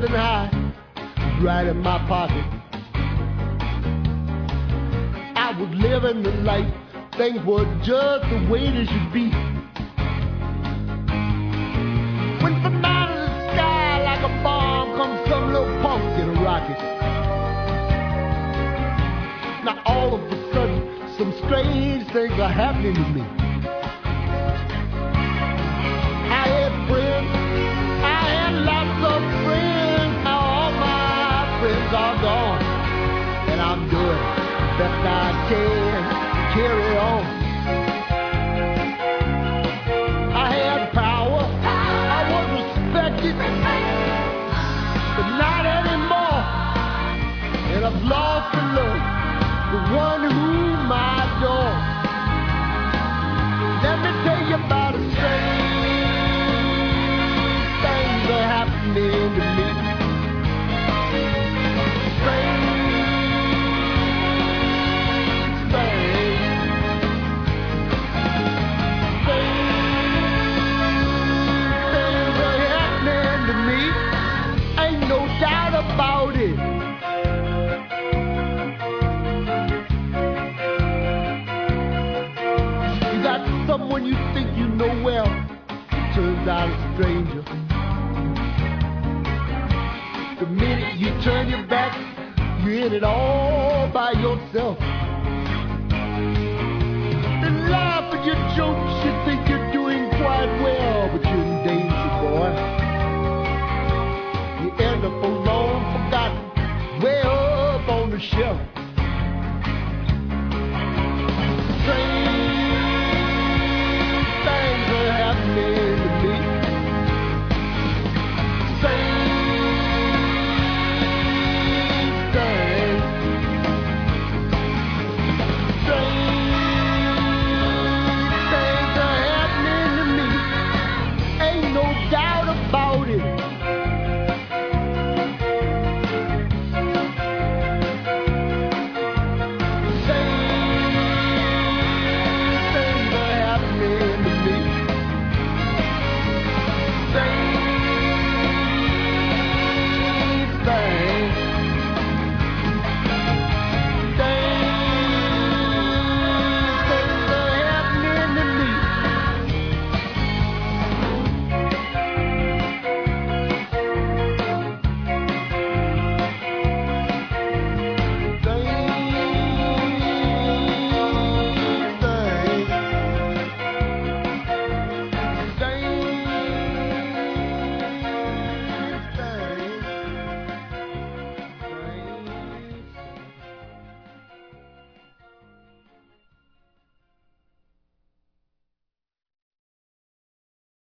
Mountain High was right in my pocket. I was living the life, things were just the way they should be. When from out of the sky like a bomb comes some little punk in a rocket. Now all of a sudden some strange things are happening to me. I had friends, I had lots of friends. Now all my friends are gone, and I'm doing the best I can to carry on. I had power, I was respected, but not anymore. And I've lost the love, the one whom I adore. Let me tell you about a strange things are happening to me. Strange things are happening to me. Ain't no doubt about it. You got someone you think you know well, it turns out a stranger. The minute you turn your back, you're in it all by yourself.